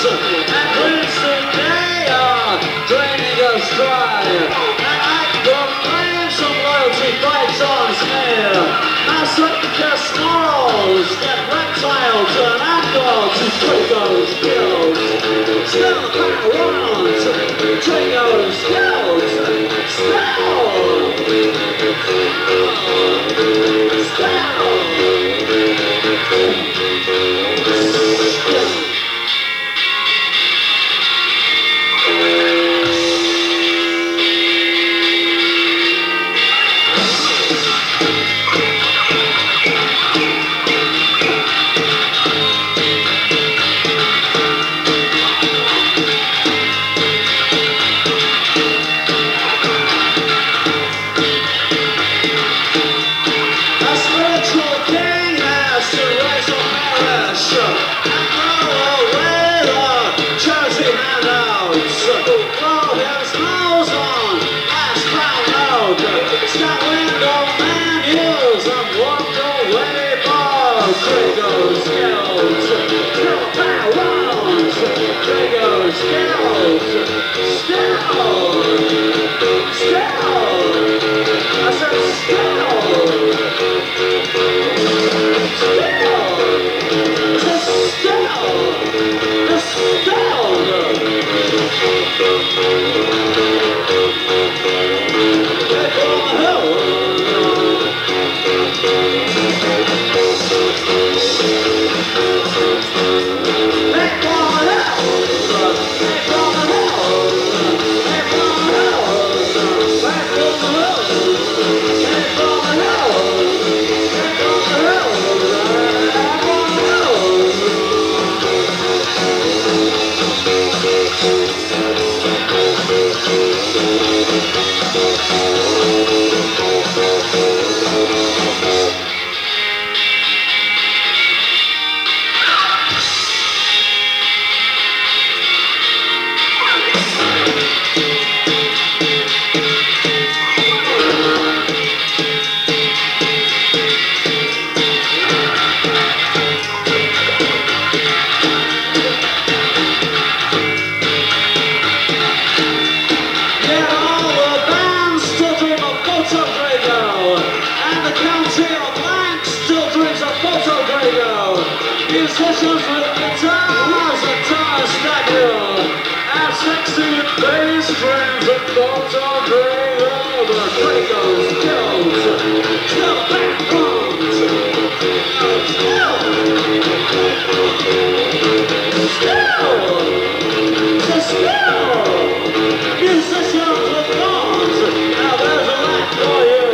and Winston Mayer draining us dry. And Akbar claims some loyalty bites on smear. Now Circus morals get reptile turn alcohol to Drago's guilt. Still the power runs, Drago's guilt. Musicians with guitars and tenor stagger, and sexy bass strings and those are great. The Drago's guilt, still back drums, still, musicians with guns. Now there's a light for you.